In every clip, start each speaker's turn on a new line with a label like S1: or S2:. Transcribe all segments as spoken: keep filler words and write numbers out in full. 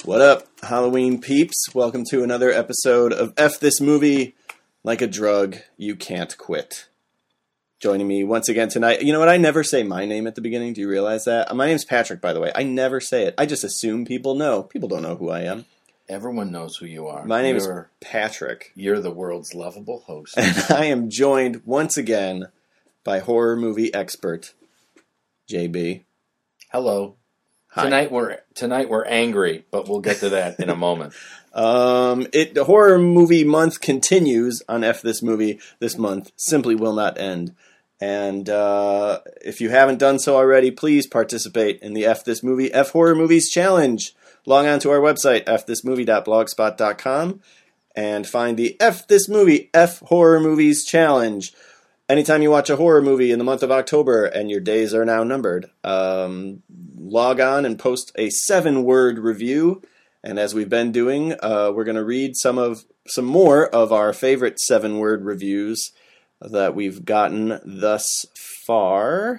S1: What up, Halloween peeps? Welcome to another episode of F This Movie Like a Drug You Can't Quit. Joining me once again tonight. You know what? I never say my name at the beginning. Do you realize that? My name's Patrick, by the way. I never say it. I just assume people know. People don't know who I am.
S2: Everyone knows who you are.
S1: My name
S2: you're,
S1: is Patrick.
S2: You're the world's lovable host.
S1: And I am joined once again by horror movie expert J B.
S2: Hello.
S1: Hi.
S2: Tonight we're tonight we're angry, but we'll get to that in a moment.
S1: Um, it the horror movie month continues on F This Movie. This month simply will not end. And uh, if you haven't done so already, please participate in the F This Movie F Horror Movies Challenge. Log on to our website f this movie dot blogspot dot com and find the F This Movie F Horror Movies Challenge. Anytime you watch a horror movie in the month of October and your days are now numbered, um, log on and post a seven-word review. And as we've been doing, uh, we're going to read some of some more of our favorite seven-word reviews that we've gotten thus far.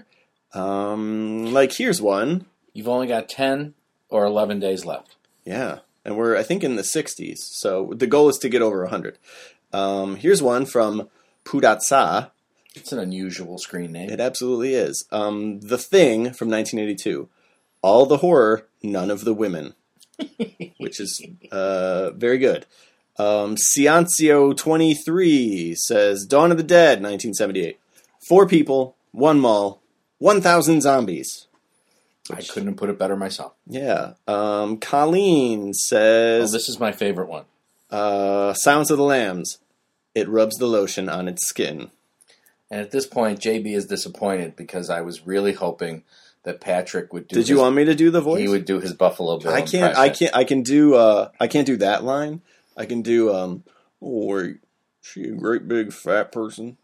S1: Um, like, here's one.
S2: You've only got ten or eleven days left.
S1: Yeah, and we're, I think, in the sixties. So the goal is to get over one hundred. Um, here's one from Pudatsa.
S2: It's an unusual screen name.
S1: It absolutely is. Um, The Thing from nineteen eighty-two. All the horror, none of the women. Which is uh, very good. Um, Ciancio twenty-three says, Dawn of the Dead, nineteen seventy-eight. Four people, one mall, one thousand zombies.
S2: Which, I couldn't have put it better myself.
S1: Yeah. Um, Colleen says...
S2: Oh, this is my favorite one.
S1: Uh, Sounds of the Lambs. It rubs the lotion on its skin.
S2: And at this point, J B is disappointed because I was really hoping that Patrick would do.
S1: Did
S2: his,
S1: you want me to do the voice?
S2: He would do his Buffalo Bill.
S1: I can't.
S2: impression.
S1: I can't. I can do. Uh, I can't do that line. I can do. Um, oh, wait, she a great big fat person.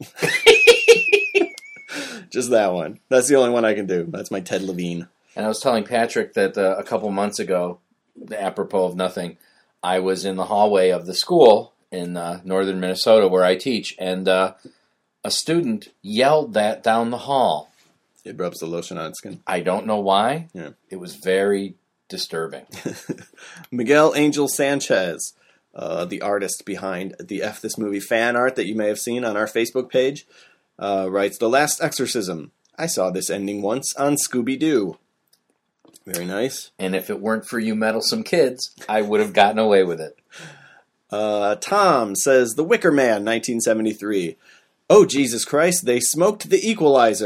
S1: Just that one. That's the only one I can do. That's my Ted Levine.
S2: And I was telling Patrick that uh, a couple months ago, apropos of nothing, I was in the hallway of the school in uh, northern Minnesota where I teach, and uh, a student yelled that down the hall.
S1: It rubs the lotion on its skin.
S2: I don't know why.
S1: Yeah.
S2: It was very disturbing.
S1: Miguel Angel Sanchez, uh, the artist behind the F This Movie fan art that you may have seen on our Facebook page, uh, writes, The Last Exorcism. I saw this ending once on Scooby-Doo. Very nice.
S2: And if it weren't for you meddlesome kids, I would have gotten away with it.
S1: Uh, Tom says, The Wicker Man, nineteen seventy-three. Oh, Jesus Christ, they smoked the equalizer.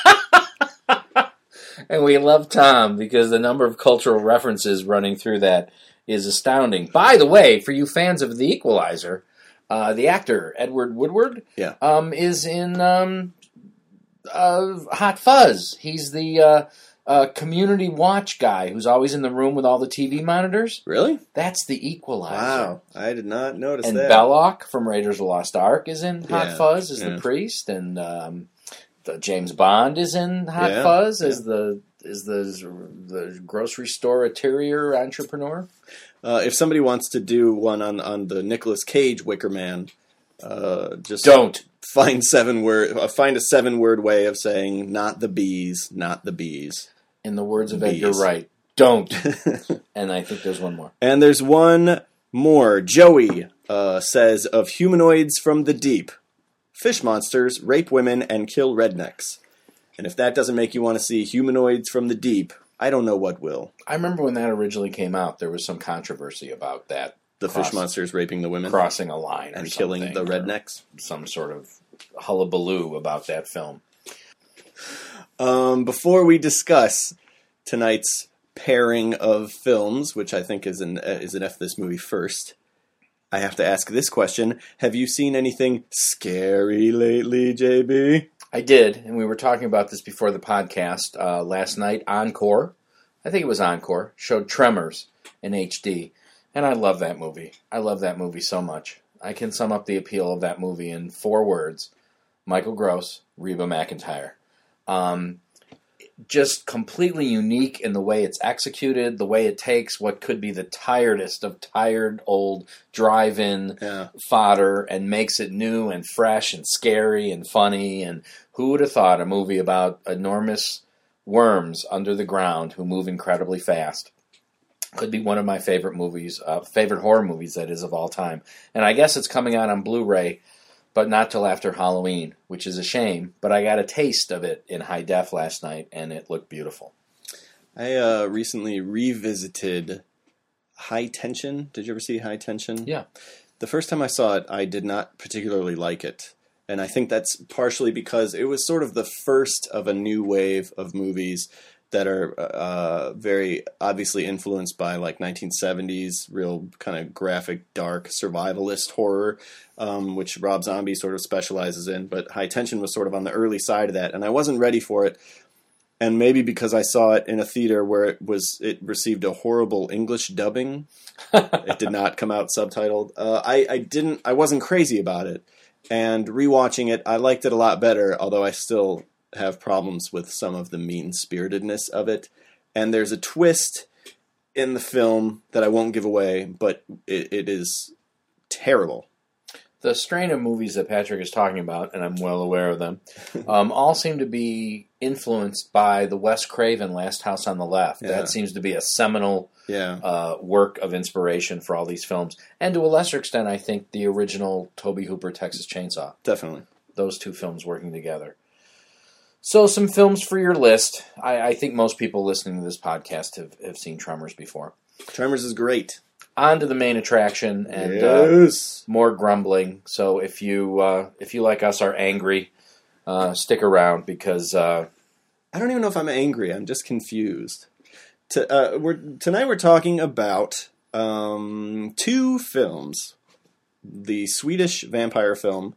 S2: And we love Tom because the number of cultural references running through that is astounding. By the way, for you fans of The Equalizer, uh, the actor, Edward Woodward,
S1: yeah.
S2: um, is in um, uh, Hot Fuzz. He's the uh, uh, community watch guy who's always in the room with all the T V monitors.
S1: Really?
S2: That's The Equalizer.
S1: Wow, I did not notice
S2: and
S1: that.
S2: And Belloc from Raiders of the Lost Ark is in Hot
S1: yeah.
S2: Fuzz as
S1: yeah.
S2: the priest, and... Um, The James Bond is in Hot
S1: yeah,
S2: Fuzz as
S1: yeah.
S2: the is the the grocery store interior entrepreneur.
S1: Uh, if somebody wants to do one on on the Nicolas Cage Wicker Man, uh, just
S2: don't
S1: find seven word uh, find a seven word way of saying not the bees, not the bees.
S2: In the words of
S1: bees.
S2: Edgar Wright, don't. And I think there's one more.
S1: And there's one more. Joey uh, says of humanoids from the deep. Fish monsters rape women and kill rednecks. And if that doesn't make you want to see humanoids from the deep, I don't know what will.
S2: I remember when that originally came out, there was some controversy about that.
S1: The
S2: cross,
S1: fish monsters raping the women?
S2: Crossing a line.
S1: And
S2: or
S1: killing the rednecks?
S2: Some sort of hullabaloo about that film.
S1: Um, before we discuss tonight's pairing of films, which I think is an, uh, is an F This Movie first, I have to ask this question. Have you seen anything scary lately, J B?
S2: I did, and we were talking about this before the podcast. Uh, last night, Encore, I think it was Encore, showed Tremors in H D. And I love that movie. I love that movie so much. I can sum up the appeal of that movie in four words. Michael Gross, Reba McEntire. Um... Just completely unique in the way it's executed, the way it takes what could be the tiredest of tired old drive-in
S1: yeah.
S2: fodder and makes it new and fresh and scary and funny. And who would have thought a movie about enormous worms under the ground who move incredibly fast Could be one of my favorite movies, uh, favorite horror movies, that is, of all time. And I guess it's coming out on Blu-ray, but not till after Halloween, which is a shame. But I got a taste of it in high def last night, and it looked beautiful.
S1: I uh, recently revisited High Tension. Did you ever see High Tension?
S2: Yeah.
S1: The first time I saw it, I did not particularly like it. And I think that's partially because it was sort of the first of a new wave of movies that are uh, very obviously influenced by like nineteen seventies, real kind of graphic, dark, survivalist horror, um, which Rob Zombie sort of specializes in. But High Tension was sort of on the early side of that, and I wasn't ready for it. And maybe because I saw it in a theater where it was, it received a horrible English dubbing. It did not come out subtitled. Uh, I, I didn't, I wasn't crazy about it. And rewatching it, I liked it a lot better, although I still have problems with some of the mean-spiritedness of it. And there's a twist in the film that I won't give away, but it, it is terrible.
S2: The strain of movies that Patrick is talking about, and I'm well aware of them, um, all seem to be influenced by the Wes Craven Last House on the Left.
S1: Yeah.
S2: That seems to be a seminal
S1: Yeah.
S2: uh, work of inspiration for all these films. And to a lesser extent, I think the original Tobe Hooper Texas Chainsaw.
S1: Definitely.
S2: Those two films working together. So some films for your list. I, I think most people listening to this podcast have, have seen Tremors before.
S1: Tremors is great.
S2: On to the main attraction and
S1: Yes.
S2: uh, more grumbling. So if you uh, if you like us are angry, uh, stick around because uh,
S1: I don't even know if I'm angry. I'm just confused. To, uh, we're, tonight we're talking about um, two films. The Swedish vampire film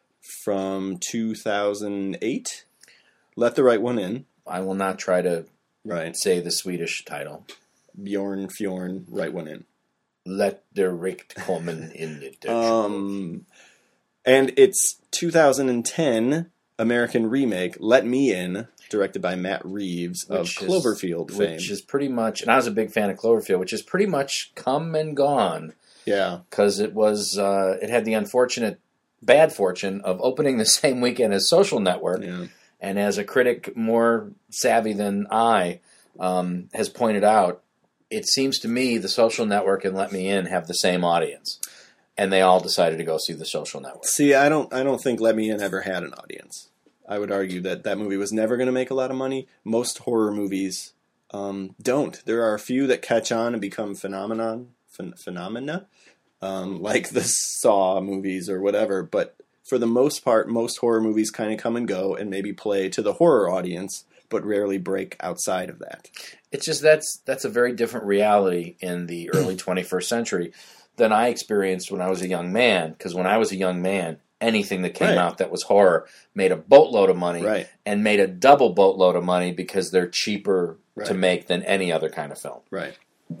S1: from two thousand eight, Let the Right One In.
S2: I will not try to
S1: Right.
S2: say the Swedish title.
S1: Bjorn Fjorn, Right One In.
S2: Let the Richt kommen in the
S1: Um, and it's two thousand ten American remake, Let Me In, directed by Matt Reeves of
S2: Which is-
S1: Cloverfield fame.
S2: Which is pretty much, and I was a big fan of Cloverfield, which is pretty much come and gone.
S1: Yeah.
S2: Because it was, uh, it had the unfortunate bad fortune of opening the same weekend as Social Network.
S1: Yeah.
S2: And as a critic more savvy than I um, has pointed out, it seems to me the Social Network and Let Me In have the same audience. And they all decided to go see the Social Network.
S1: See, I don't I don't think Let Me In ever had an audience. I would argue that that movie was never going to make a lot of money. Most horror movies um, don't. There are a few that catch on and become phenomenon phen- phenomena, um, like the Saw movies or whatever. But for the most part, most horror movies kind of come and go and maybe play to the horror audience, but rarely break outside of that.
S2: It's just that's that's a very different reality in the early twenty-first century than I experienced when I was a young man. Because when I was a young man, anything that came
S1: Right.
S2: out that was horror made a boatload of money,
S1: Right.
S2: and made a double boatload of money because they're cheaper
S1: Right.
S2: to make than any other kind of film.
S1: Right.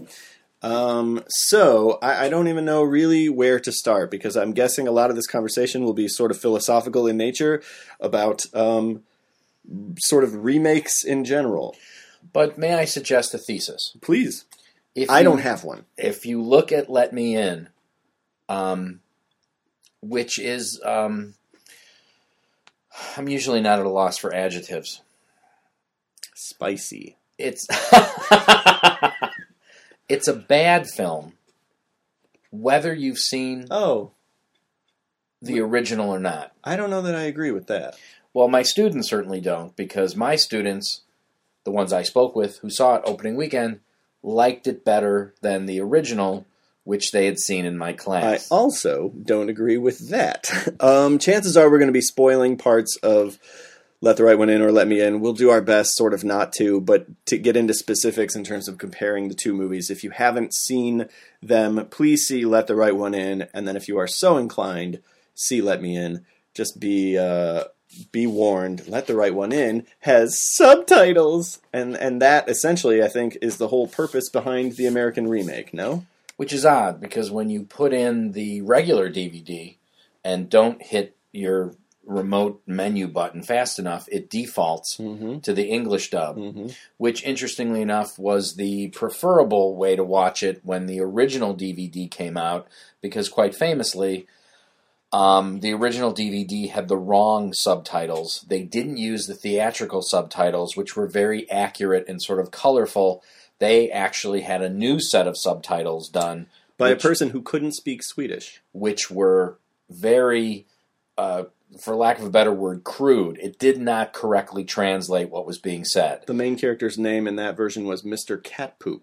S1: Um, so I, I don't even know really where to start because I'm guessing a lot of this conversation will be sort of philosophical in nature about um, sort of remakes in general.
S2: But may I suggest a thesis?
S1: Please.
S2: If
S1: I
S2: you-
S1: don't have one.
S2: If you look at Let Me In, um, which is, um, I'm usually not at a loss for adjectives.
S1: Spicy.
S2: It's it's a bad film, whether you've seen
S1: Oh,
S2: the original or not.
S1: I don't know that I agree with that.
S2: Well, my students certainly don't, because my students, the ones I spoke with who saw it opening weekend, liked it better than the original, which they had seen in my
S1: I
S2: class.
S1: also don't agree with that. Um, chances are we're going to be spoiling parts of Let the Right One In or Let Me In. We'll do our best sort of not to, but to get into specifics in terms of comparing the two movies. If you haven't seen them, please see Let the Right One In, and then if you are so inclined, see Let Me In. Just be uh, be warned, Let the Right One In has subtitles, and and that essentially, I think, is the whole purpose behind the American remake, no?
S2: Which is odd, because when you put in the regular D V D and don't hit your remote menu button fast enough, it defaults
S1: Mm-hmm.
S2: to the English dub,
S1: Mm-hmm.
S2: which, interestingly enough, was the preferable way to watch it when the original D V D came out, because quite famously, um, the original D V D had the wrong subtitles. They didn't use the theatrical subtitles, which were very accurate and sort of colorful, they actually had a new set of subtitles done.
S1: By
S2: which,
S1: a person who couldn't speak Swedish.
S2: Which were very, uh, for lack of a better word, crude. It did not correctly translate what was being said.
S1: The main character's name in that version was Mister Catpoop.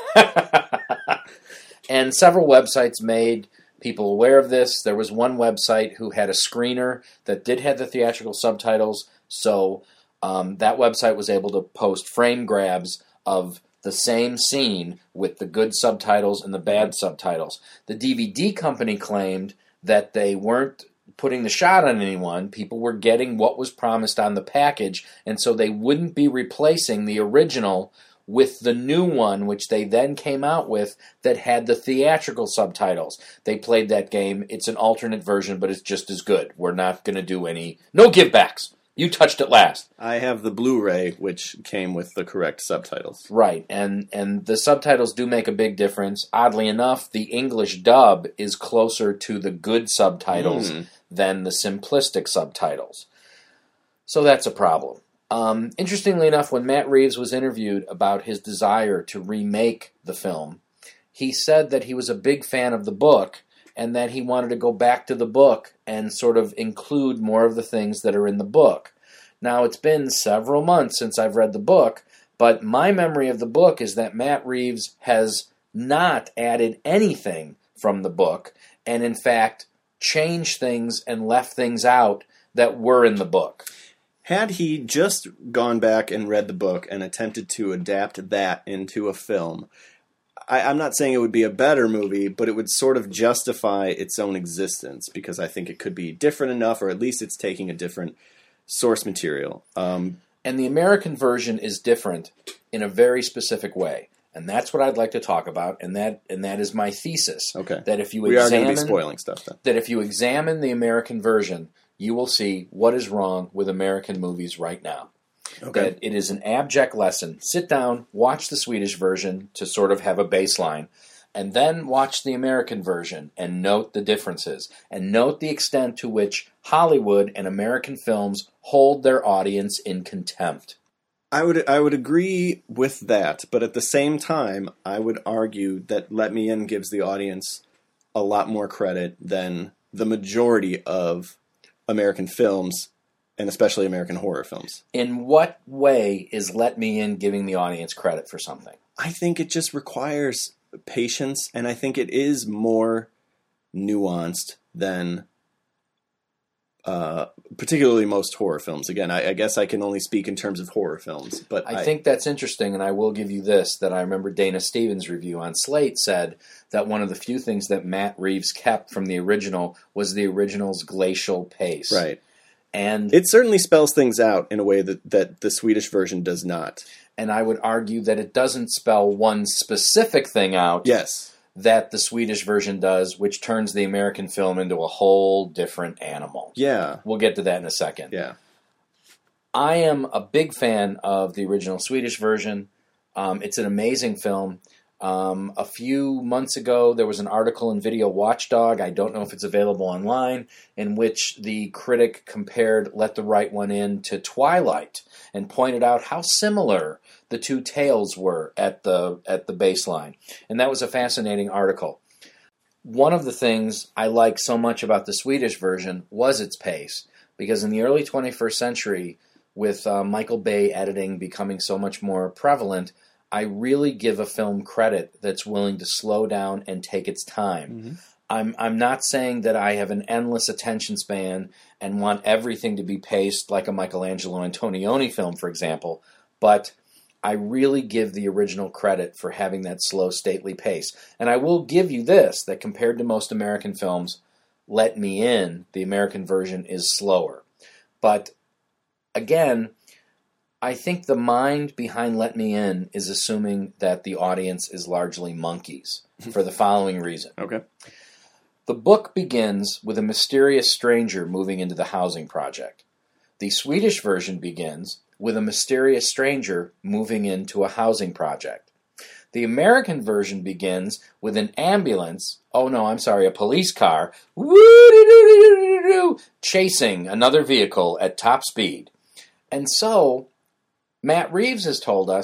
S2: And several websites made people aware of this. There was one website who had a screener that did have the theatrical subtitles, so um, that website was able to post frame grabs of the same scene with the good subtitles and the bad subtitles. The D V D company claimed that they weren't putting the shot on anyone. People were getting what was promised on the package, and so they wouldn't be replacing the original with the new one, which they then came out with that had the theatrical subtitles. They played that game. It's an alternate version, but it's just as good. We're not going to do any... No give-backs. You touched it last.
S1: I have the Blu-ray, which came with the correct subtitles.
S2: Right, and, and the subtitles do make a big difference. Oddly enough, the English dub is closer to the good subtitles mm. than the simplistic subtitles. So that's a problem. Um, interestingly enough, when Matt Reeves was interviewed about his desire to remake the film, he said that he was a big fan of the book and that he wanted to go back to the book and sort of include more of the things that are in the book. Now, it's been several months since I've read the book, but my memory of the book is that Matt Reeves has not added anything from the book and, in fact, changed things and left things out that were in the book.
S1: Had he just gone back and read the book and attempted to adapt that into a film, I, I'm not saying it would be a better movie, but it would sort of justify its own existence because I think it could be different enough, or at least it's taking a different source material. Um,
S2: and the American version is different in a very specific way. And that's what I'd like to talk about, and that and that is my thesis.
S1: Okay.
S2: That if you
S1: we
S2: examine,
S1: are going to be spoiling stuff then.
S2: That if you examine the American version, you will see what is wrong with American movies right now.
S1: Okay.
S2: That it is an abject lesson. Sit down, watch the Swedish version to sort of have a baseline, and then watch the American version and note the differences, and note the extent to which Hollywood and American films hold their audience in contempt.
S1: I would I would agree with that, but at the same time, I would argue that Let Me In gives the audience a lot more credit than the majority of American films, and especially American horror films.
S2: In what way is Let Me In giving the audience credit for something?
S1: I think it just requires patience, and I think it is more nuanced than uh, particularly most horror films. Again, I, I guess I can only speak in terms of horror films. But
S2: I,
S1: I
S2: think that's interesting, and I will give you this, that I remember Dana Stevens' review on Slate said that one of the few things that Matt Reeves kept from the original was the original's glacial pace.
S1: Right.
S2: And
S1: it certainly spells things out in a way that, that the Swedish version does not.
S2: And I would argue that it doesn't spell one specific thing out.
S1: Yes.
S2: That the Swedish version does, which turns the American film into a whole different animal.
S1: Yeah.
S2: We'll get to that in a second.
S1: Yeah.
S2: I am a big fan of the original Swedish version. Um, it's an amazing film. Um, a few months ago, there was an article in Video Watchdog, I don't know if it's available online, in which the critic compared Let the Right One In to Twilight and pointed out how similar the two tales were at the at the baseline. And that was a fascinating article. One of the things I like so much about the Swedish version was its pace, because in the early twenty-first century, with uh, Michael Bay editing becoming so much more prevalent, I really give a film credit that's willing to slow down and take its time. Mm-hmm. I'm I'm not saying that I have an endless attention span and want everything to be paced like a Michelangelo Antonioni film, for example, but I really give the original credit for having that slow, stately pace. And I will give you this, that compared to most American films, Let Me In, the American version, is slower. But again, I think the mind behind Let Me In is assuming that the audience is largely monkeys, for the following reason.
S1: Okay.
S2: The book begins with a mysterious stranger moving into the housing project. The Swedish version begins with a mysterious stranger moving into a housing project. The American version begins with an ambulance, oh no, I'm sorry, a police car, chasing another vehicle at top speed. And so Matt Reeves has told us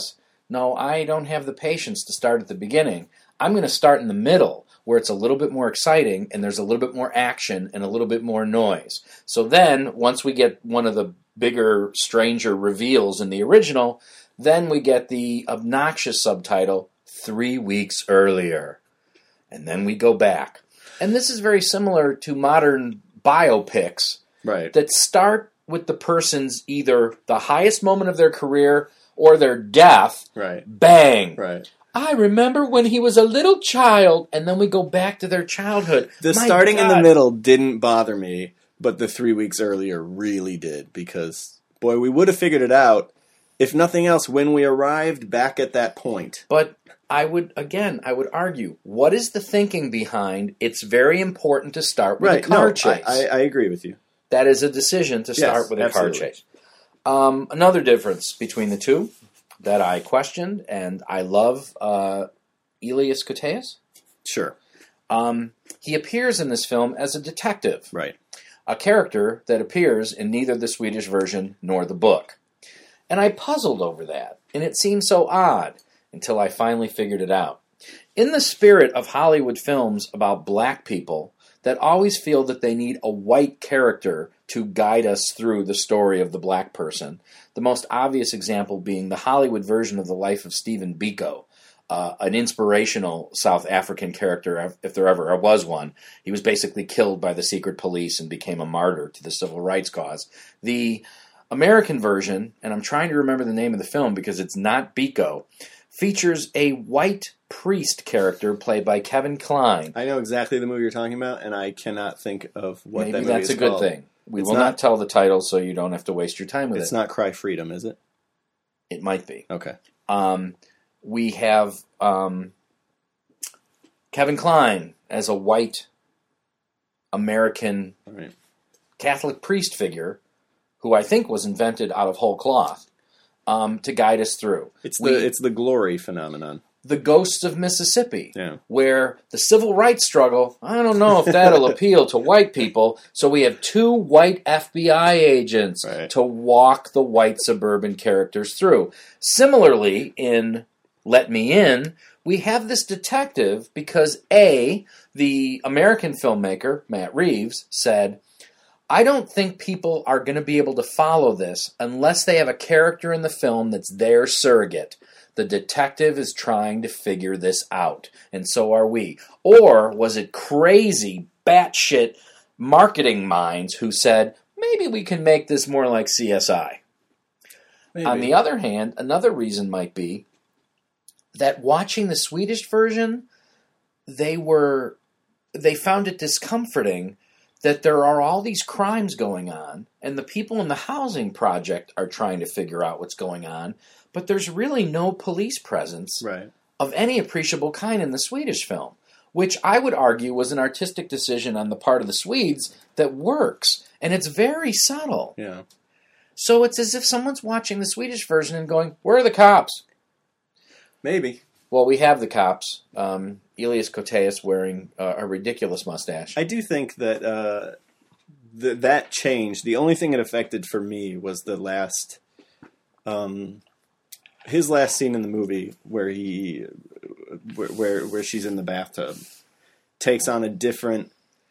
S2: No, I don't have the patience to start at the beginning. I'm going to start in the middle, where it's a little bit more exciting and there's a little bit more action and a little bit more noise. So then, once we get one of the bigger, stranger reveals in the original, then we get the obnoxious subtitle, Three Weeks Earlier. And then we go back. And this is very similar to modern biopics
S1: right.
S2: that start with the person's either the highest moment of their career or their death.
S1: Right.
S2: Bang.
S1: Right.
S2: I remember when he was a little child, and then we go back to their childhood.
S1: The
S2: My
S1: starting
S2: God.
S1: in the middle didn't bother me, but the three weeks earlier really did, because, boy, we would have figured it out, if nothing else, when we arrived back at that point.
S2: But I would, again, I would argue, what is the thinking behind it's very important to start with
S1: Right.
S2: a car
S1: no,
S2: chase?
S1: I, I, I agree with you.
S2: That is a decision to start
S1: Yes,
S2: with a
S1: absolutely.
S2: car chase. Um, another difference between the two that I questioned, and I love uh, Elias Koteas.
S1: Sure.
S2: Um, he appears in this film as a detective,
S1: Right.
S2: a character that appears in neither the Swedish version nor the book. And I puzzled over that, and it seemed so odd until I finally figured it out. In the spirit of Hollywood films about black people that always feel that they need a white character to guide us through the story of the black person, the most obvious example being the Hollywood version of the life of Stephen Biko, uh, an inspirational South African character, if there ever was one. He was basically killed by the secret police and became a martyr to the civil rights cause. The American version, and I'm trying to remember the name of the film because it's not Biko, features a white priest character played by Kevin Kline.
S1: I know exactly the movie you're talking about, and I cannot think of what
S2: Maybe
S1: that movie
S2: that's
S1: is
S2: a good
S1: called.
S2: thing. We
S1: It's
S2: will
S1: not-
S2: not, tell the title so you don't have to waste your time with
S1: It's
S2: it.
S1: not Cry Freedom, is it?
S2: It might be.
S1: Okay.
S2: Um, we have um, Kevin Kline as a white American
S1: All right.
S2: Catholic priest figure who I think was invented out of whole cloth um, to guide us through.
S1: It's
S2: We-
S1: the it's the glory phenomenon.
S2: The Ghosts of Mississippi,
S1: Yeah.
S2: where the civil rights struggle, I don't know if that'll appeal to white people, so we have two white F B I agents
S1: Right.
S2: to walk the white suburban characters through. Similarly, in Let Me In, we have this detective because A, the American filmmaker, Matt Reeves, said, I don't think people are going to be able to follow this unless they have a character in the film that's their surrogate. The detective is trying to figure this out, and so are we. Or was it crazy, batshit marketing minds who said, maybe we can make this more like C S I?
S1: Maybe.
S2: On the other hand, another reason might be that watching the Swedish version, they were they found it discomforting that there are all these crimes going on, and the people in the housing project are trying to figure out what's going on, but there's really no police presence
S1: Right.
S2: of any appreciable kind in the Swedish film, which I would argue was an artistic decision on the part of the Swedes that works, and it's very subtle.
S1: Yeah.
S2: So it's as if someone's watching the Swedish version and going, where are the cops?
S1: Maybe.
S2: Well, we have the cops. Um, Elias Koteas wearing uh, a ridiculous mustache.
S1: I do think that uh, th- that change, the only thing it affected for me was the last, um, his last scene in the movie where he, where, where where she's in the bathtub, takes on a different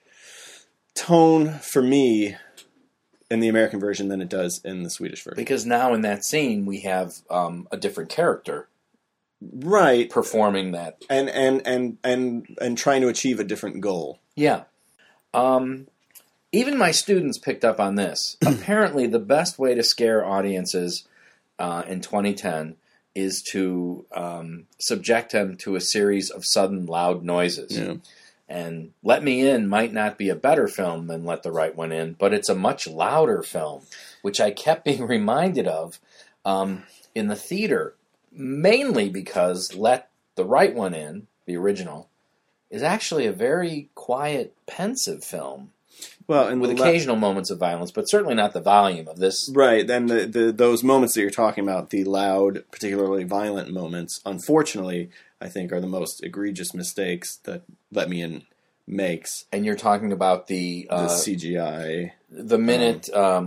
S1: tone for me in the American version than it does in the Swedish version.
S2: Because now in that scene, we have um, a different character
S1: Right.
S2: performing that.
S1: And, and, and, and, and trying to achieve a different goal.
S2: Yeah. Um, even my students picked up on this. Apparently, the best way to scare audiences uh, in twenty ten is to um, subject them to a series of sudden loud noises.
S1: Yeah.
S2: And Let Me In might not be a better film than Let the Right One In, but it's a much louder film, which I kept being reminded of um, in the theater, mainly because Let the Right One In, the original, is actually a very quiet, pensive film
S1: Well, and
S2: with
S1: the la-
S2: occasional moments of violence, but certainly not the volume of this.
S1: Right, then the, the those moments that you're talking about, the loud, particularly violent moments, unfortunately, I think are the most egregious mistakes that Let Me In makes.
S2: And you're talking about the
S1: The
S2: uh,
S1: C G I.
S2: the minute um,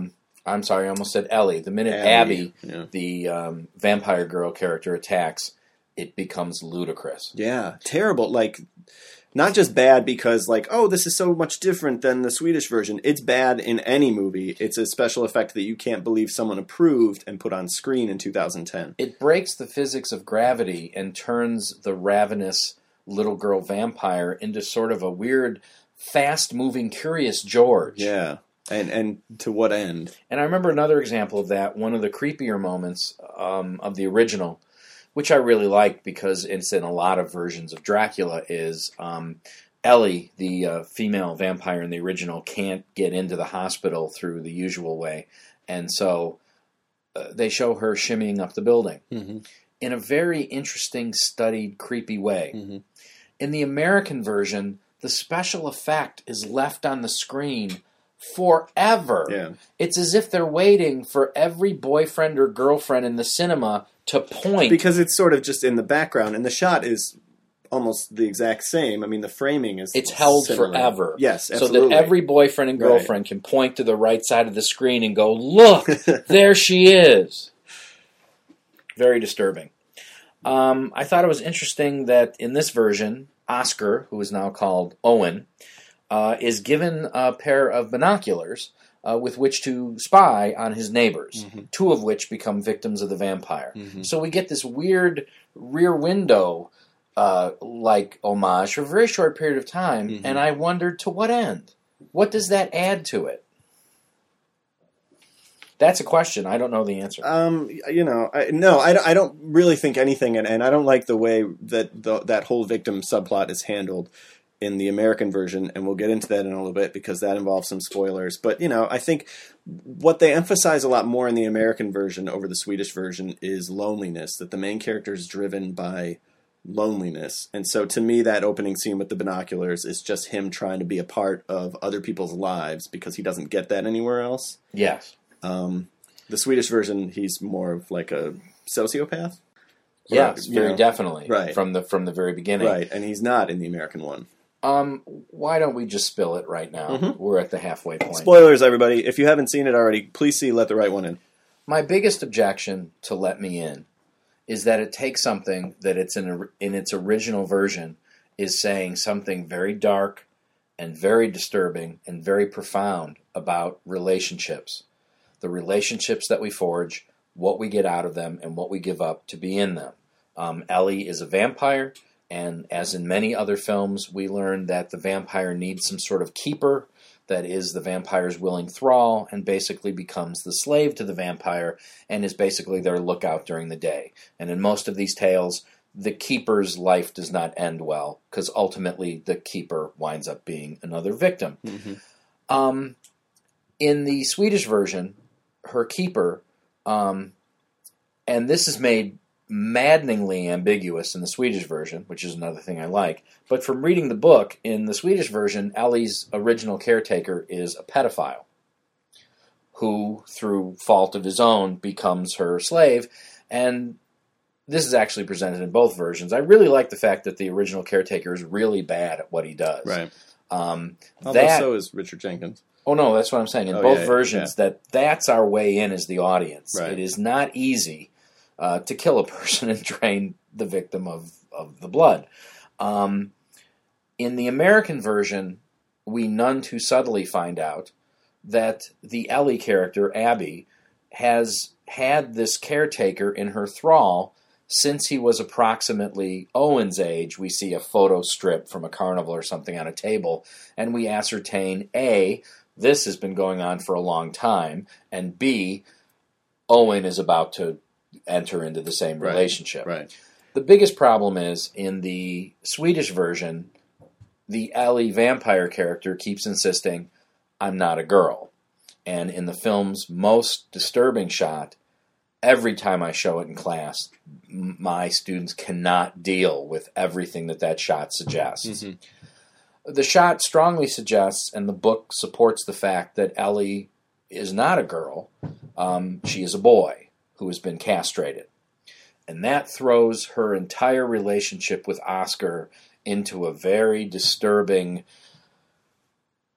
S2: I'm sorry, I almost said Ellie. The minute
S1: Abby,
S2: Abby,
S1: yeah.
S2: the um, vampire girl character, attacks, it becomes ludicrous.
S1: Yeah, terrible. Like, not just bad because, like, oh, this is so much different than the Swedish version. It's bad in any movie. It's a special effect that you can't believe someone approved and put on screen in two thousand ten.
S2: It breaks the physics of gravity and turns the ravenous little girl vampire into sort of a weird, fast-moving, Curious George.
S1: Yeah. And and to what end?
S2: And I remember another example of that, one of the creepier moments um, of the original, which I really liked because it's in a lot of versions of Dracula, is um, Ellie, the uh, female vampire in the original, can't get into the hospital through the usual way. And so uh, they show her shimmying up the building
S1: Mm-hmm.
S2: in a very interesting, studied, creepy way.
S1: Mm-hmm.
S2: In the American version, the special effect is left on the screen forever.
S1: Yeah.
S2: It's as if they're waiting for every boyfriend or girlfriend in the cinema to point.
S1: Because it's sort of just in the background, and the shot is almost the exact same. I mean, the framing is
S2: It's held
S1: similar.
S2: forever.
S1: Yes,
S2: so
S1: absolutely.
S2: that every boyfriend and
S1: Right.
S2: girlfriend can point to the right side of the screen and go, look, there she is. Very disturbing. Um, I thought it was interesting that in this version, Oscar, who is now called Owen, uh, is given a pair of binoculars uh, with which to spy on his neighbors,
S1: Mm-hmm.
S2: two of which become victims of the vampire.
S1: Mhm.
S2: So we get this weird rear window uh, like homage for a very short period of time,
S1: Mhm.
S2: and I wondered to what end? What does that add to it? That's a question. I don't know the answer.
S1: Um, you know, I, no, I, I don't really think anything, and, and I don't like the way that the, that whole victim subplot is handled in the American version, and we'll get into that in a little bit because that involves some spoilers. But, you know, I think what they emphasize a lot more in the American version over the Swedish version is loneliness, that the main character is driven by loneliness. And so to me, that opening scene with the binoculars is just him trying to be a part of other people's lives because he doesn't get that anywhere else.
S2: Yes.
S1: Um, the Swedish version, he's more of like a sociopath.
S2: Yes,
S1: Or, you
S2: very
S1: know,
S2: definitely.
S1: right.
S2: From the from the very beginning.
S1: Right, and he's not in the American one.
S2: Um, why don't we just spill it right now?
S1: Mhm.
S2: We're at the halfway point.
S1: Spoilers, everybody. If you haven't seen it already, please see Let the Right One In.
S2: My biggest objection to Let Me In is that it takes something that it's in, in its original version is saying something very dark and very disturbing and very profound about relationships. The relationships that we forge, what we get out of them, and what we give up to be in them. Um, Ellie is a vampire, and as in many other films, we learn that the vampire needs some sort of keeper that is the vampire's willing thrall and basically becomes the slave to the vampire and is basically their lookout during the day. And in most of these tales, the keeper's life does not end well because ultimately the keeper winds up being another victim.
S1: Mm-hmm.
S2: Um, in the Swedish version, her keeper, um, and this is made maddeningly ambiguous in the Swedish version, which is another thing I like. But from reading the book, in the Swedish version, Ellie's original caretaker is a pedophile who, through fault of his own, becomes her slave. And this is actually presented in both versions. I really like the fact that the original caretaker is really bad at what he does.
S1: Right.
S2: Um,
S1: Although
S2: that,
S1: so is Richard Jenkins.
S2: Oh, no, that's what I'm saying. In
S1: Oh,
S2: both
S1: yeah,
S2: versions,
S1: yeah.
S2: that that's our way in as the audience.
S1: Right.
S2: It is not easy uh, to kill a person and drain the victim of, of the blood. Um, in the American version, we none too subtly find out that the Ellie character, Abby, has had this caretaker in her thrall since he was approximately Owen's age. We see a photo strip from a carnival or something on a table, and we ascertain, A, this has been going on for a long time, and B, Owen is about to enter into the same
S1: Right,
S2: relationship.
S1: Right.
S2: The biggest problem is, in the Swedish version, the Ellie vampire character keeps insisting, I'm not a girl. And in the film's most disturbing shot, every time I show it in class, m- my students cannot deal with everything that that shot suggests.
S1: Mm-hmm.
S2: The shot strongly suggests, and the book supports the fact, that Ellie is not a girl. Um, she is a boy who has been castrated. And that throws her entire relationship with Oscar into a very disturbing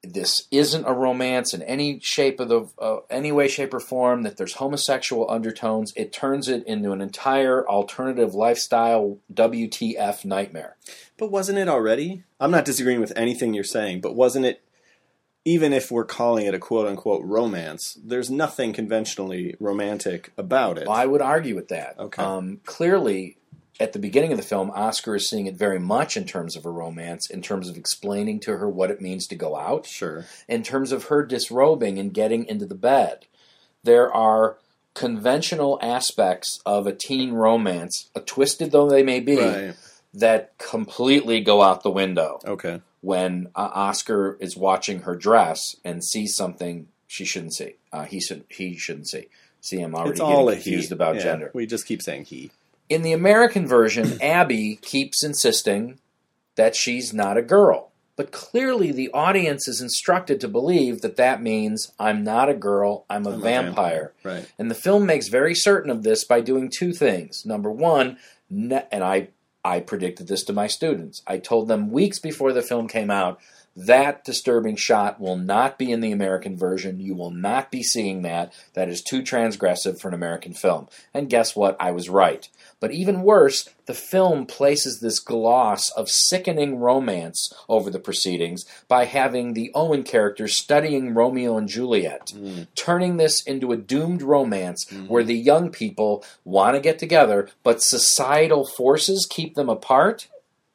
S2: this isn't a romance in any shape of the uh, any way, shape, or form, that there's homosexual undertones. It turns it into an entire alternative lifestyle W T F nightmare.
S1: But wasn't it already? I'm not disagreeing with anything you're saying, but wasn't it, even if we're calling it a quote-unquote romance, there's nothing conventionally romantic about it.
S2: Well, I would argue with that.
S1: Okay.
S2: Um, clearly, at the beginning of the film, Oscar is seeing it very much in terms of a romance, in terms of explaining to her what it means to go out,
S1: Sure.
S2: in terms of her disrobing and getting into the bed. There are conventional aspects of a teen romance, uh, twisted though they may be,
S1: Right.
S2: that completely go out the window
S1: Okay.
S2: when uh, Oscar is watching her dress and sees something she shouldn't see. Uh, he should he shouldn't see. See, I'm already
S1: It's all
S2: getting
S1: a
S2: confused
S1: he.
S2: about
S1: Yeah,
S2: gender.
S1: We just keep saying he.
S2: In the American version, Abby keeps insisting that she's not a girl. But clearly the audience is instructed to believe that that means I'm not a girl, I'm a
S1: I'm a
S2: vampire.
S1: vampire. Right.
S2: And the film makes very certain of this by doing two things. Number one, ne- and I, I predicted this to my students. I told them weeks before the film came out, that disturbing shot will not be in the American version. You will not be seeing that. That is too transgressive for an American film. And guess what? I was right. But even worse, the film places this gloss of sickening romance over the proceedings by having the Owen character studying Romeo and Juliet,
S1: Mm.
S2: turning this into a doomed romance
S1: Mm-hmm.
S2: where the young people want to get together, but societal forces keep them apart.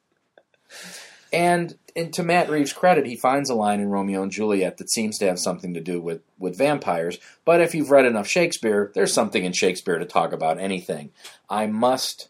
S2: And, and to Matt Reeves' credit, he finds a line in Romeo and Juliet that seems to have something to do with, with vampires. But if you've read enough Shakespeare, there's something in Shakespeare to talk about anything. I must,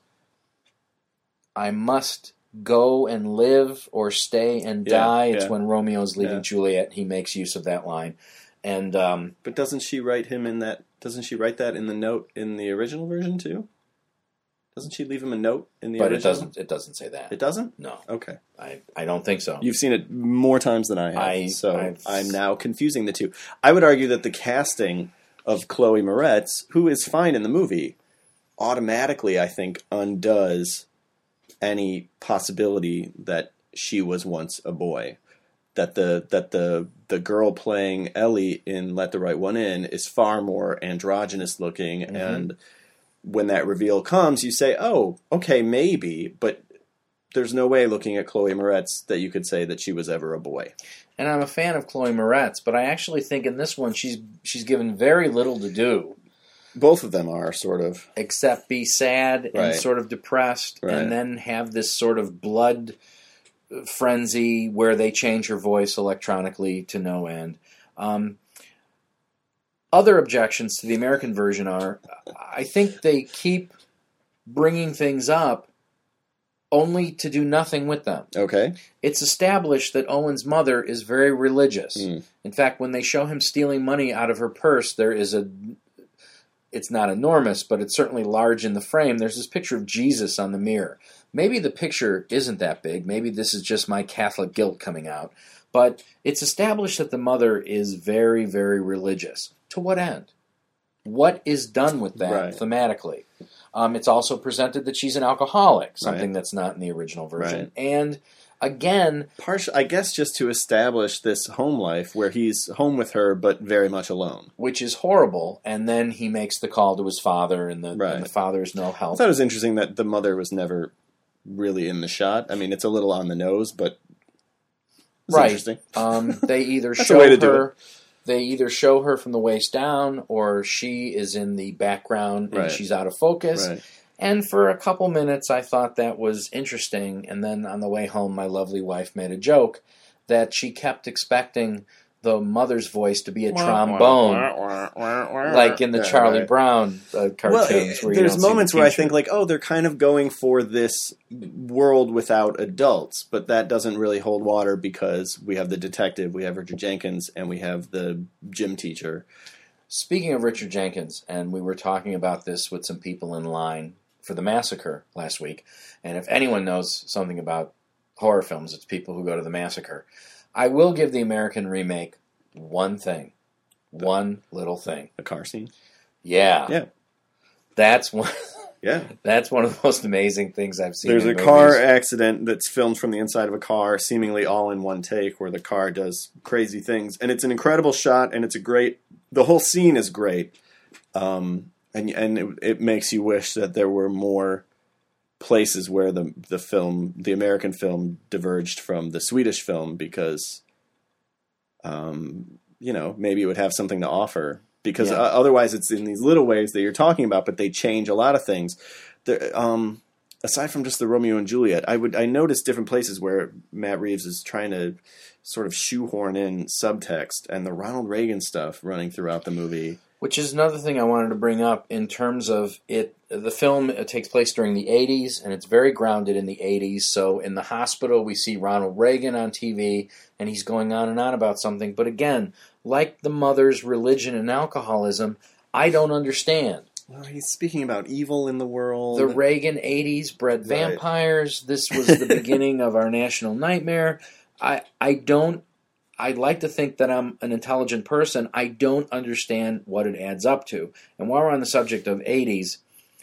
S2: I must go and live or stay and
S1: Yeah,
S2: die. It's
S1: yeah.
S2: when Romeo's leaving
S1: Yeah.
S2: Juliet. He makes use of that line. And um,
S1: But doesn't she write him in that? Doesn't she write that in the note in the original version too? Doesn't she leave him a note in the
S2: but
S1: original?
S2: it doesn't. It doesn't say that.
S1: It doesn't?
S2: No,
S1: Okay.
S2: I, I don't think so.
S1: You've seen it more times than I have,
S2: I-
S1: so
S2: I've-
S1: I'm now confusing the two. I would argue that the casting of Chloe Moretz, who is fine in the movie, automatically, I think, undoes any possibility that she was once a boy. That the that the the girl playing Ellie in Let the Right One In is far more androgynous looking,
S2: Mhm.
S1: and when that reveal comes, you say, "Oh, okay, maybe," but there's no way, looking at Chloe Moretz, that you could say that she was ever a boy.
S2: And I'm a fan of Chloe Moretz, but I actually think in this one she's she's given very little to do
S1: Both of them are sort of
S2: except be sad and
S1: Right.
S2: sort of depressed,
S1: Right.
S2: and then have this sort of blood frenzy where they change her voice electronically to no end. Um, other objections to the American version are, I think they keep bringing things up only to do nothing with them.
S1: okay.
S2: It's established that Owen's mother is very religious.
S1: Mm.
S2: In fact, when they show him stealing money out of her purse, there is a... It's not enormous, but it's certainly large in the frame. There's this picture of Jesus on the mirror. Maybe the picture isn't that big. Maybe this is just my Catholic guilt coming out. But it's established that the mother is very, very religious. To what end? What is done with that
S1: Right.
S2: thematically? Um, it's also presented that she's an alcoholic, something
S1: Right.
S2: that's not in the original version.
S1: Right.
S2: And again,
S1: Partial, I guess, just to establish this home life where he's home with her, but very much alone.
S2: which is horrible, and then he makes the call to his father, and the,
S1: Right.
S2: and the father's no
S1: I
S2: help.
S1: thought it was interesting that the mother was never really in the shot. I mean, it's a little on the nose, but it's
S2: Right.
S1: interesting.
S2: Um, they either
S1: That's a
S2: show
S1: way to do
S2: her, they either show her from the waist down, or she is in the background and
S1: Right.
S2: she's out of focus.
S1: Right.
S2: And for a couple minutes, I thought that was interesting. And then on the way home, my lovely wife made a joke that she kept expecting the mother's voice to be a trombone, like in the
S1: Yeah,
S2: Charlie
S1: right.
S2: Brown uh, cartoons.
S1: Well,
S2: where you
S1: there's
S2: don't see the
S1: moments where I
S2: teacher.
S1: think like, oh, they're kind of going for this world without adults, but that doesn't really hold water because we have the detective, we have Richard Jenkins, and we have the gym teacher.
S2: Speaking of Richard Jenkins, and we were talking about this with some people in line for the massacre last week, and if anyone knows something about horror films, it's people who go to the massacre. I will give the American remake one thing. One little thing.
S1: The car scene.
S2: Yeah.
S1: Yeah.
S2: That's one.
S1: Yeah.
S2: That's one of the most amazing things I've seen.
S1: There's
S2: in
S1: a
S2: movies.
S1: car accident that's filmed from the inside of a car, seemingly all in one take, where the car does crazy things. And it's an incredible shot, and it's a great... The whole scene is great. Um, and and it, it makes you wish that there were more places where the the film, the American film, diverged from the Swedish film, because, um, you know, maybe it would have something to offer. Because
S2: Yeah.
S1: uh, otherwise it's in these little ways that you're talking about, but they change a lot of things. There, um, aside from just the Romeo and Juliet, I would I noticed different places where Matt Reeves is trying to sort of shoehorn in subtext, and the Ronald Reagan stuff running throughout the movie.
S2: Which is another thing I wanted to bring up in terms of it. The film it takes place during the eighties, and it's very grounded in the eighties. So in the hospital, we see Ronald Reagan on T V, and he's going on and on about something. But again, like the mother's religion and alcoholism, I don't understand.
S1: Well, he's speaking about evil in the world.
S2: The Reagan eighties bred
S1: Right.
S2: vampires. This was the beginning of our national nightmare. I I don't... I'd like to think that I'm an intelligent person. I don't understand what it adds up to. And while we're on the subject of eighties,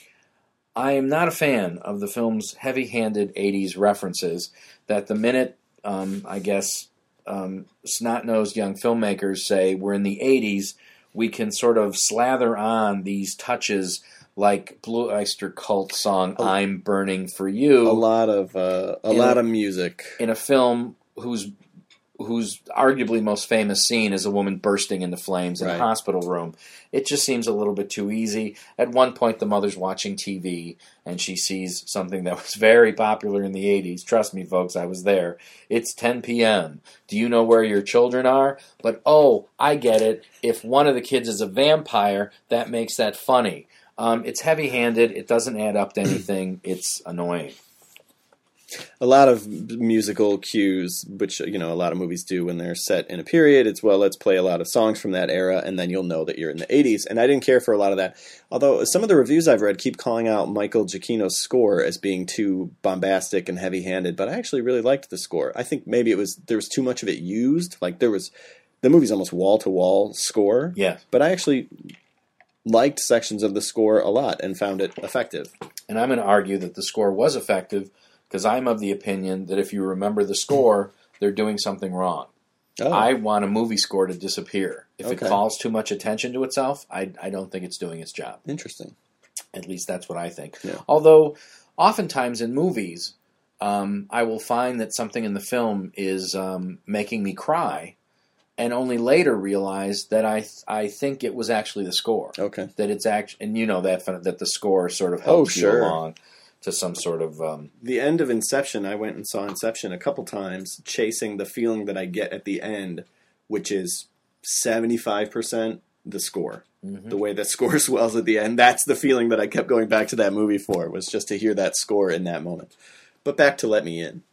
S2: I am not a fan of the film's heavy-handed eighties references that the minute, um, I guess, um, snot-nosed young filmmakers say we're in the eighties, we can sort of slather on these touches like Blue Oyster Cult song
S1: A-
S2: I'm Burning for You.
S1: a lot of uh, a
S2: In
S1: lot
S2: a-
S1: of music.
S2: In a film whose whose arguably most famous scene is a woman bursting into flames in
S1: Right.
S2: a hospital room. It just seems a little bit too easy. At one point, the mother's watching T V, and she sees something that was very popular in the eighties. Trust me, folks, I was there. It's ten p.m. Do you know where your children are? But, oh, I get it. If one of the kids is a vampire, that makes that funny. Um, it's heavy-handed. It doesn't add up to anything. It's annoying.
S1: A lot of musical cues, which, you know, a lot of movies do when they're set in a period. It's, well, let's play a lot of songs from that era, and then you'll know that you're in the eighties. And I didn't care for a lot of that. Although some of the reviews I've read keep calling out Michael Giacchino's score as being too bombastic and heavy-handed, but I actually really liked the score. I think maybe it was there was too much of it used. Like, there was... The movie's almost wall-to-wall score.
S2: Yeah.
S1: But I actually liked sections of the score a lot and found it effective.
S2: And I'm going to argue that the score was effective because I'm of the opinion that if you remember the score, they're doing something wrong.
S1: Oh.
S2: I want a movie score to disappear. If
S1: Okay.
S2: it calls too much attention to itself, I, I don't think it's doing its job.
S1: Interesting.
S2: At least that's what I think.
S1: Yeah.
S2: Although, oftentimes in movies, um, I will find that something in the film is um, making me cry, and only later realize that I th- I think it was actually the score.
S1: Okay.
S2: That it's act- and you know that that the score sort of
S1: Oh,
S2: helps
S1: sure.
S2: you along to some sort of um,
S1: The end of Inception, I went and saw Inception a couple times, chasing the feeling that I get at the end, which is seventy-five percent the score.
S2: Mhm.
S1: The way that score swells at the end, that's the feeling that I kept going back to that movie for, was just to hear that score in that moment. But back to Let Me In.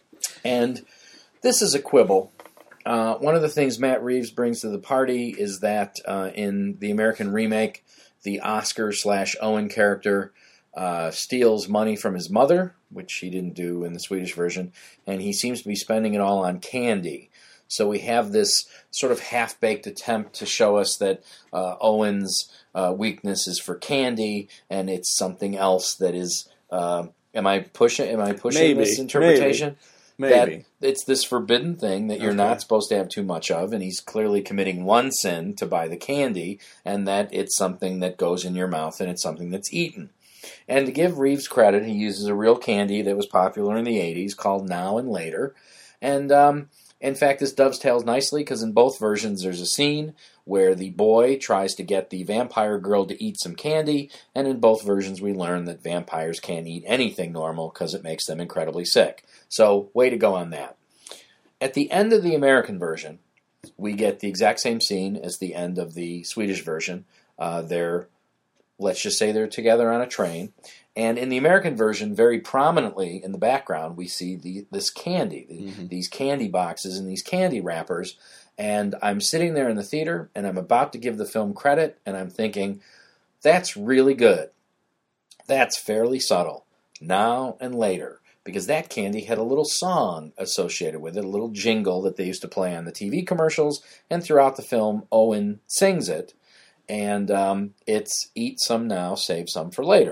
S2: And this is a quibble. Uh, one of the things Matt Reeves brings to the party is that uh, in the American remake, the Oscar slash Owen character uh, steals money from his mother, which he didn't do in the Swedish version, and he seems to be spending it all on candy. So we have this sort of half-baked attempt to show us that uh, Owen's uh, weakness is for candy, and it's something else that is. Uh, am I pushing? Am I pushing
S1: Maybe,
S2: this interpretation?
S1: Maybe.
S2: That it's this forbidden thing that you're
S1: Okay.
S2: not supposed to have too much of, and he's clearly committing one sin to buy the candy, and that it's something that goes in your mouth and it's something that's eaten. And to give Reeves credit, he uses a real candy that was popular in the eighties called Now and Later. And um, in fact, this dovetails nicely because in both versions there's a scene where the boy tries to get the vampire girl to eat some candy, and in both versions we learn that vampires can't eat anything normal because it makes them incredibly sick. So, way to go on that. At the end of the American version, we get the exact same scene as the end of the Swedish version. Uh, they're, let's just say they're together on a train. And in the American version, very prominently in the background, we see the, this candy,
S1: Mm-hmm.
S2: these candy boxes and these candy wrappers. And I'm sitting there in the theater, and I'm about to give the film credit, and I'm thinking, that's really good. That's fairly subtle. Now and Later. Because that candy had a little song associated with it, a little jingle that they used to play on the T V commercials, and throughout the film, Owen sings it, and um, it's Eat Some Now, Save Some for Later.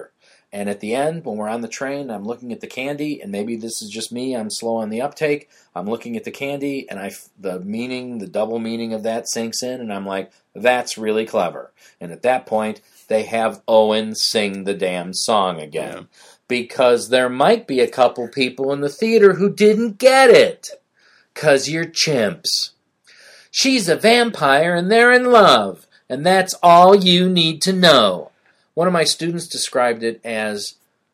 S2: And at the end, when we're on the train, I'm looking at the candy, and maybe this is just me, I'm slow on the uptake. I'm looking at the candy, and I, the meaning, the double meaning of that sinks in, and I'm like, that's really clever. And at that point, they have Owen sing the damn song again. Yeah. Because there might be a couple people in the theater who didn't get it. 'Cause you're chimps. She's a vampire, and they're in love. And that's all you need to know. One of my students described it as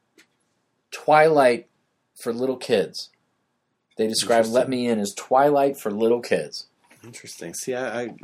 S2: Twilight for little kids. They described Let Me In as Twilight for little kids.
S1: Interesting. See, I, I,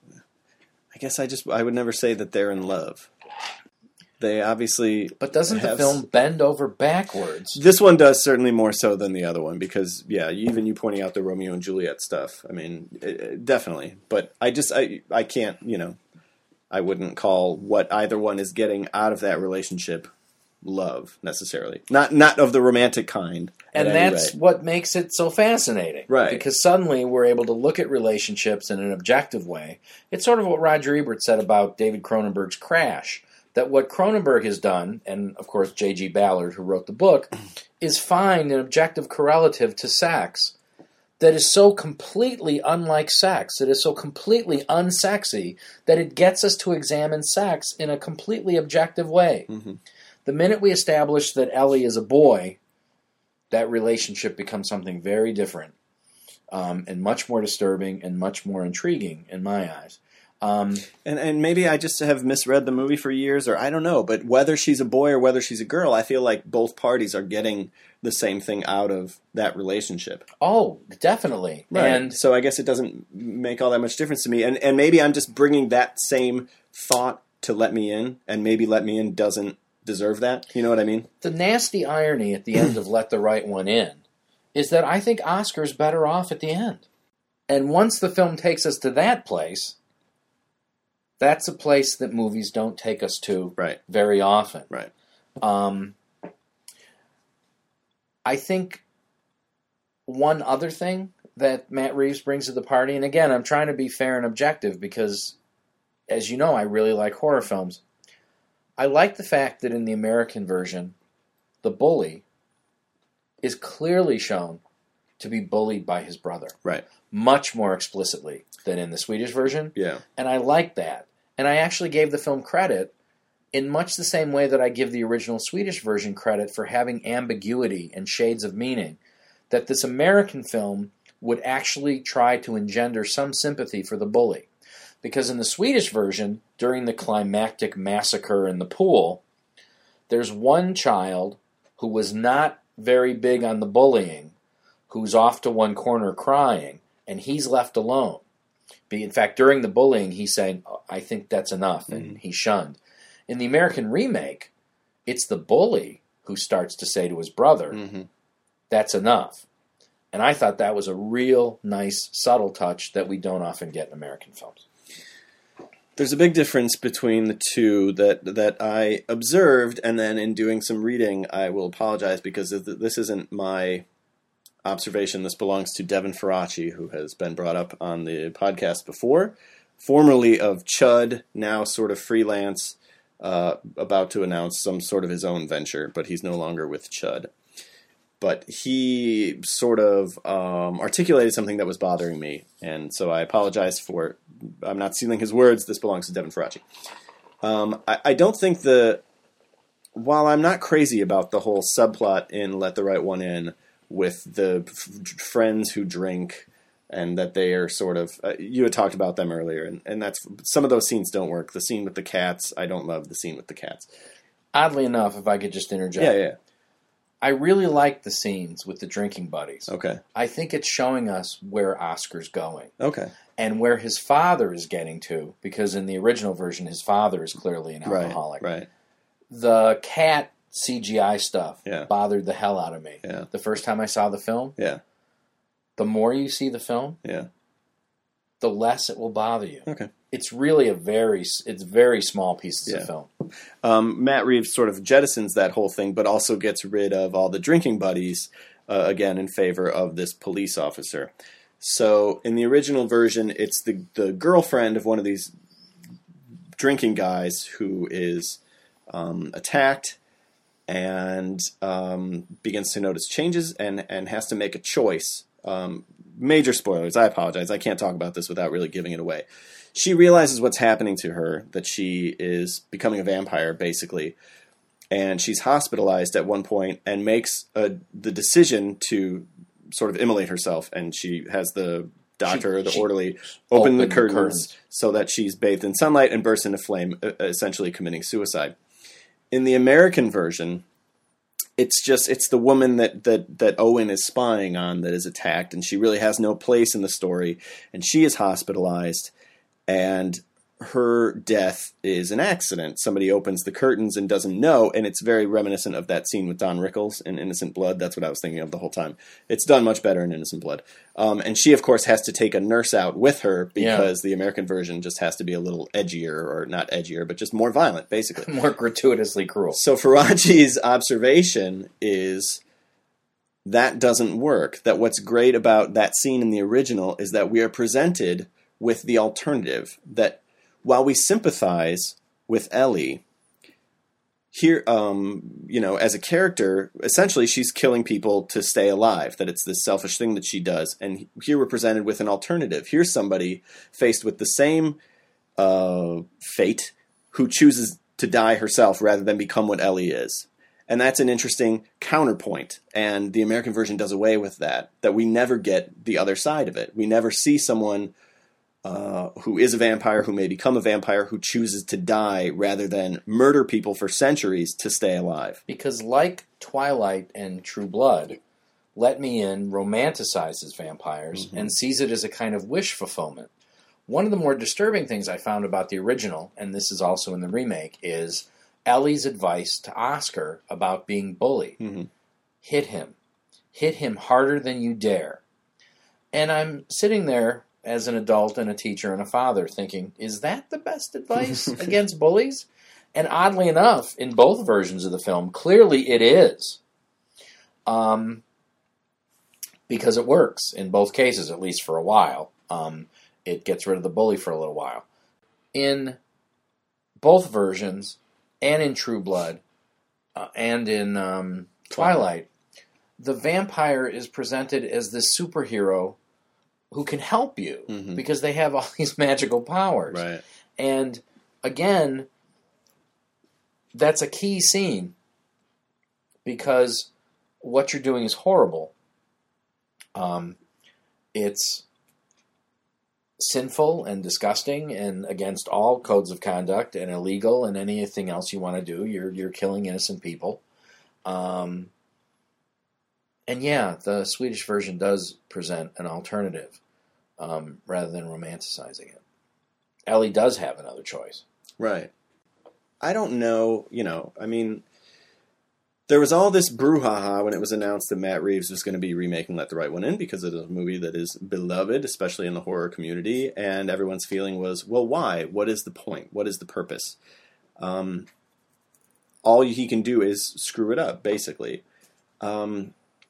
S1: I guess I just I would never say that they're in love. They obviously,
S2: but doesn't the film bend over backwards?
S1: This one does, certainly more so than the other one, because yeah, even you pointing out the Romeo and Juliet stuff. I mean, it, it, definitely. But I just I I can't you know. I wouldn't call what either one is getting out of that relationship love, necessarily. Not not of the romantic kind.
S2: And that's what makes it so fascinating.
S1: Right.
S2: Because suddenly we're able to look at relationships in an objective way. It's sort of what Roger Ebert said about David Cronenberg's Crash. That what Cronenberg has done, and of course J G Ballard, who wrote the book, is find an objective correlative to sex that is so completely unlike sex, that is so completely unsexy, that it gets us to examine sex in a completely objective way. Mm-hmm. The minute we establish that Ellie is a boy, that relationship becomes something very different, um, and much more disturbing and much more intriguing in my eyes. Um,
S1: and and maybe I just have misread the movie for years, or I don't know, but whether she's a boy or whether she's a girl, I feel like both parties are getting the same thing out of that relationship.
S2: Oh, definitely.
S1: Right.
S2: And
S1: so I guess it doesn't make all that much difference to me. And and maybe I'm just bringing that same thought to Let Me In, and maybe Let Me In doesn't deserve that. You know what I mean?
S2: The nasty irony at the end of Let the Right One In is that I think Oscar's better off at the end. And once the film takes us to that place, that's a place that movies don't take us to
S1: right.
S2: very often.
S1: Right.
S2: Um, I think one other thing that Matt Reeves brings to the party, and again, I'm trying to be fair and objective because, as you know, I really like horror films. I like the fact that in the American version, the bully is clearly shown to be bullied by his brother.
S1: Right.
S2: Much more explicitly than in the Swedish version.
S1: Yeah.
S2: And I like that. And I actually gave the film credit in much the same way that I give the original Swedish version credit for having ambiguity and shades of meaning. That this American film would actually try to engender some sympathy for the bully. Because in the Swedish version, during the climactic massacre in the pool, there's one child who was not very big on the bullying, who's off to one corner crying, and he's left alone. In fact, during the bullying, he's saying, I think that's enough, and mm-hmm. he's shunned. In the American remake, it's the bully who starts to say to his brother, mm-hmm. that's enough. And I thought that was a real nice, subtle touch that we don't often get in American films.
S1: There's a big difference between the two that that I observed, and then in doing some reading, I will apologize because this isn't my observation. This belongs to Devin Faraci, who has been brought up on the podcast before, formerly of Chud, now sort of freelance, uh, about to announce some sort of his own venture, but he's no longer with Chud. But he sort of um, articulated something that was bothering me, and so I apologize for. I'm not stealing his words. This belongs to Devin Faraci. Um, I, I don't think the. While I'm not crazy about the whole subplot in Let the Right One In with the f- friends who drink and that they are sort of. Uh, you had talked about them earlier, and, and that's some of those scenes don't work. The scene with the cats, I don't love the scene with the cats.
S2: Oddly enough, if I could just interject.
S1: Yeah, yeah.
S2: I really like the scenes with the drinking buddies.
S1: Okay.
S2: I think it's showing us where Oscar's going.
S1: Okay.
S2: And where his father is getting to, because in the original version, his father is clearly an alcoholic.
S1: Right, right.
S2: The cat C G I stuff
S1: yeah.
S2: bothered the hell out of me.
S1: Yeah.
S2: The first time I saw the film,
S1: yeah.
S2: the more you see the film,
S1: yeah.
S2: the less it will bother you.
S1: Okay.
S2: It's really a very, it's very small pieces
S1: yeah.
S2: of film.
S1: Um, Matt Reeves sort of jettisons that whole thing, but also gets rid of all the drinking buddies, uh, again, in favor of this police officer. So in the original version, it's the, the girlfriend of one of these drinking guys who is um, attacked, and um, begins to notice changes and, and has to make a choice. Um, major spoilers. I apologize. I can't talk about this without really giving it away. She realizes what's happening to her, that she is becoming a vampire, basically. And she's hospitalized at one point and makes a, the decision to sort of immolate herself. And she has the doctor, she, the orderly, open, open the, curtains the curtains so that she's bathed in sunlight and bursts into flame, essentially committing suicide. In the American version, it's just it's the woman that, that, that Owen is spying on that is attacked, and she really has no place in the story, and she is hospitalized, and her death is an accident. Somebody opens the curtains and doesn't know, and it's very reminiscent of that scene with Don Rickles in Innocent Blood. That's what I was thinking of the whole time. It's done much better in Innocent Blood. Um, and she, of course, has to take a nurse out with her because yeah. the American version just has to be a little edgier, or not edgier, but just more violent, basically.
S2: More gratuitously cruel.
S1: So Faraji's observation is that doesn't work. That what's great about that scene in the original is that we are presented with the alternative, that while we sympathize with Ellie, here, um, you know, as a character, essentially she's killing people to stay alive, that it's this selfish thing that she does. And here we're presented with an alternative. Here's somebody faced with the same uh, fate who chooses to die herself rather than become what Ellie is. And that's an interesting counterpoint. And the American version does away with that, that we never get the other side of it. We never see someone Uh, who is a vampire, who may become a vampire, who chooses to die rather than murder people for centuries to stay alive.
S2: Because like Twilight and True Blood, Let Me In romanticizes vampires mm-hmm. and sees it as a kind of wish fulfillment. One of the more disturbing things I found about the original, and this is also in the remake, is Ellie's advice to Oscar about being bullied. Mm-hmm. Hit him. Hit him harder than you dare. And I'm sitting there as an adult and a teacher and a father thinking, is that the best advice against bullies? And oddly enough, in both versions of the film, clearly it is. Um, because it works in both cases, at least for a while. Um, it gets rid of the bully for a little while. In both versions, and in True Blood, uh, and in um, Twilight, the vampire is presented as this superhero who can help you mm-hmm. because they have all these magical powers.
S1: Right.
S2: And again, that's a key scene because what you're doing is horrible. Um, it's sinful and disgusting and against all codes of conduct and illegal and anything else you want to do. You're you're killing innocent people. Um, and yeah, the Swedish version does present an alternative um, rather than romanticizing it. Ellie does have another choice.
S1: Right. I don't know, you know, I mean, there was all this brouhaha when it was announced that Matt Reeves was going to be remaking Let the Right One In because it is a movie that is beloved, especially in the horror community, and everyone's feeling was, well, why? What is the point? What is the purpose? Um, all he can do is screw it up, basically. Um,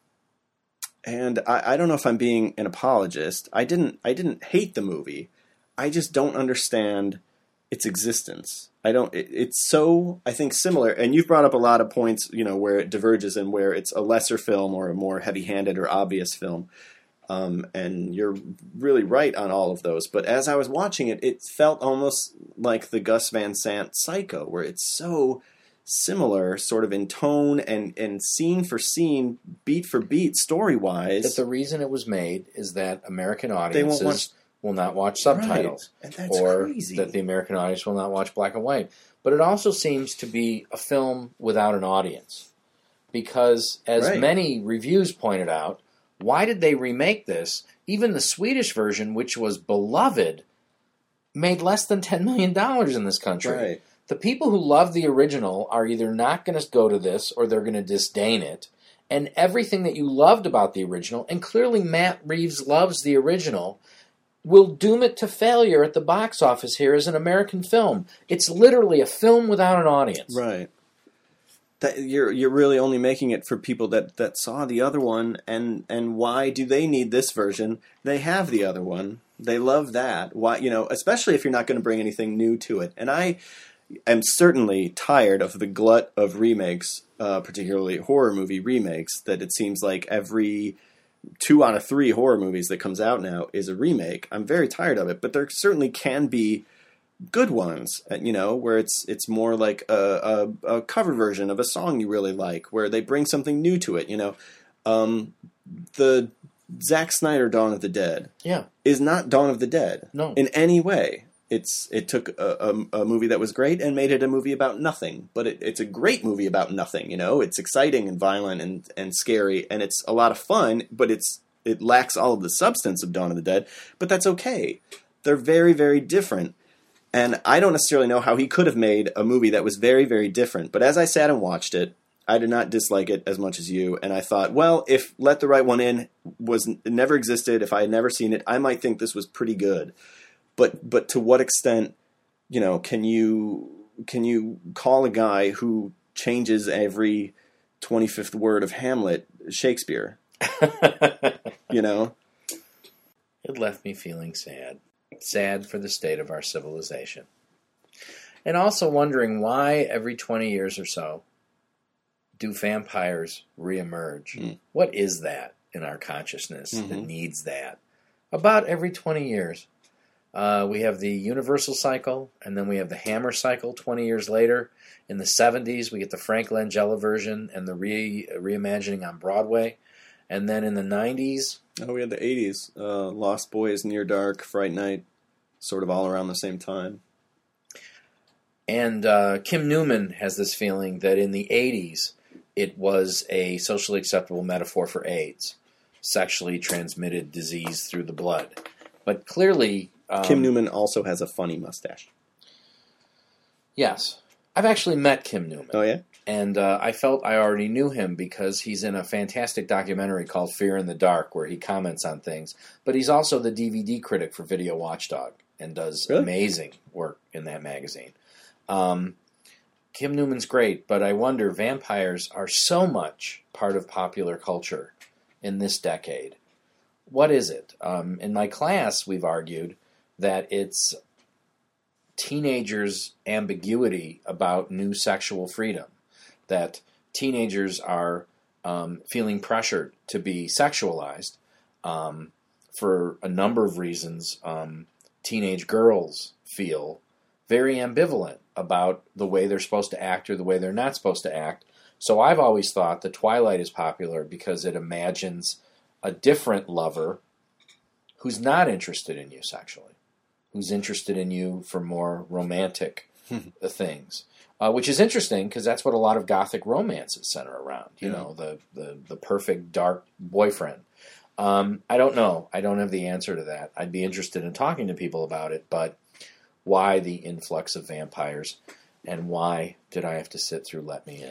S1: and I, I don't know if I'm being an apologist. I didn't. I didn't hate the movie. I just don't understand its existence. I don't. It, it's so, I think, similar. And you've brought up a lot of points, you know, where it diverges and where it's a lesser film or a more heavy-handed or obvious film. Um, and you're really right on all of those. But as I was watching it, it felt almost like the Gus Van Sant Psycho, where it's so similar, sort of in tone and, and scene for scene, beat for beat, story-wise.
S2: That the reason it was made is that American audiences watch, will not watch subtitles.
S1: Right. And that's
S2: or
S1: crazy.
S2: That the American audience will not watch black and white. But it also seems to be a film without an audience. Because, as
S1: right.
S2: many reviews pointed out, why did they remake this? Even the Swedish version, which was beloved, made less than ten million dollars in this country.
S1: Right.
S2: The people who love the original are either not going to go to this or they're going to disdain it. And everything that you loved about the original, and clearly Matt Reeves loves the original, will doom it to failure at the box office here as an American film. It's literally a film without an audience.
S1: Right. That you're you're really only making it for people that, that saw the other one, and, and why do they need this version? They have the other one. They love that. Why, you know, especially if you're not going to bring anything new to it. And I am certainly tired of the glut of remakes, uh, particularly horror movie remakes, that it seems like every two out of three horror movies that comes out now is a remake. I'm very tired of it, but there certainly can be good ones, you know, where it's it's more like a, a, a cover version of a song you really like, where they bring something new to it, you know. Um, the Zack Snyder Dawn of the Dead
S2: yeah.
S1: is not Dawn of the Dead
S2: no.
S1: in any way. It's It took a, a, a movie that was great and made it a movie about nothing, but it, it's a great movie about nothing, you know. It's exciting and violent and, and scary, and it's a lot of fun, but it's it lacks all of the substance of Dawn of the Dead, but that's okay. They're very, very different. And I don't necessarily know how he could have made a movie that was very, very different. But as I sat and watched it, I did not dislike it as much as you. And I thought, well, if Let the Right One In was never existed, if I had never seen it, I might think this was pretty good. But but to what extent, you know, can you can you call a guy who changes every twenty-fifth word of Hamlet Shakespeare? You know?
S2: It left me feeling sad. Sad for the state of our civilization. And also wondering why every twenty years or so do vampires reemerge? Mm. What is that in our consciousness mm-hmm. that needs that? About every twenty years. Uh, we have the Universal cycle, and then we have the Hammer cycle twenty years later. In the seventies, we get the Frank Langella version and the re- reimagining on Broadway. And then in the nineties...
S1: Oh, we had the eighties. Uh, Lost Boys, Near Dark, Fright Night, sort of all around the same time.
S2: And uh, Kim Newman has this feeling that in the eighties, it was a socially acceptable metaphor for AIDS, sexually transmitted disease through the blood. But clearly... Um,
S1: Kim Newman also has a funny mustache.
S2: Yes. I've actually met Kim Newman.
S1: Oh, yeah?
S2: And uh, I felt I already knew him because he's in a fantastic documentary called Fear in the Dark where he comments on things. But he's also the D V D critic for Video Watchdog and does really? amazing work in that magazine. Um, Kim Newman's great, but I wonder, vampires are so much part of popular culture in this decade. What is it? Um, in my class, we've argued that it's teenagers' ambiguity about new sexual freedom. That teenagers are um, feeling pressured to be sexualized um, for a number of reasons. Um, teenage girls feel very ambivalent about the way they're supposed to act or the way they're not supposed to act. So I've always thought that Twilight is popular because it imagines a different lover who's not interested in you sexually, who's interested in you for more romantic things. Uh, which is interesting because that's what a lot of gothic romances center around. You yeah. know, the, the, the perfect dark boyfriend. Um, I don't know. I don't have the answer to that. I'd be interested in talking to people about it, but why the influx of vampires and why did I have to sit through Let Me In?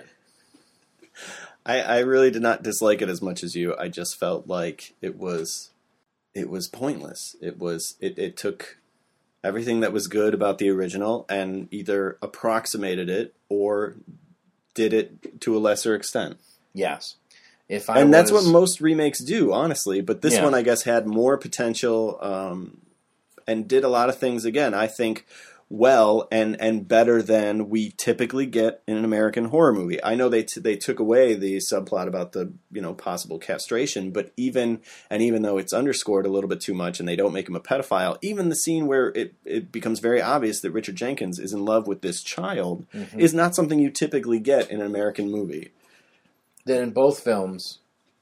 S1: I, I really did not dislike it as much as you. I just felt like it was it was pointless. It was it, it took everything that was good about the original and either approximated it or did it to a lesser extent.
S2: Yes. If I
S1: and
S2: was...
S1: that's what most remakes do, honestly. But this
S2: yeah.
S1: one, I guess, had more potential um, and did a lot of things, again, I think, well and, and better than we typically get in an American horror movie. I know they t- they took away the subplot about the you know possible castration, but even and even though it's underscored a little bit too much and they don't make him a pedophile, even the scene where it, it becomes very obvious that Richard Jenkins is in love with this child mm-hmm. is not something you typically get in an American movie.
S2: Then in both films,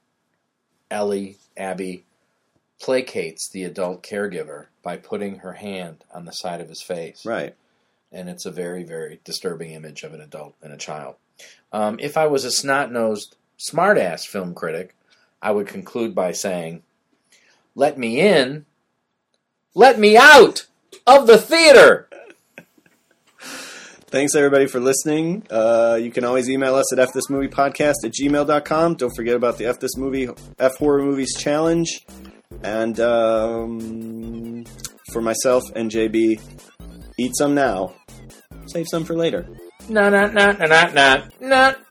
S2: Ellie, Abby, placates the adult caregiver by putting her hand on the side of his face.
S1: Right.
S2: And it's a very, very disturbing image of an adult and a child. Um, if I was a snot-nosed, smart-ass film critic, I would conclude by saying, let me in, let me out of the theater!
S1: Thanks, everybody, for listening. Uh, you can always email us at f this movie podcast at gmail dot com. Don't forget about the F This Movie, F Horror Movies Challenge. And um, for myself and J B, eat some now. Save some for later.
S2: No, no, no, no, no, no, no.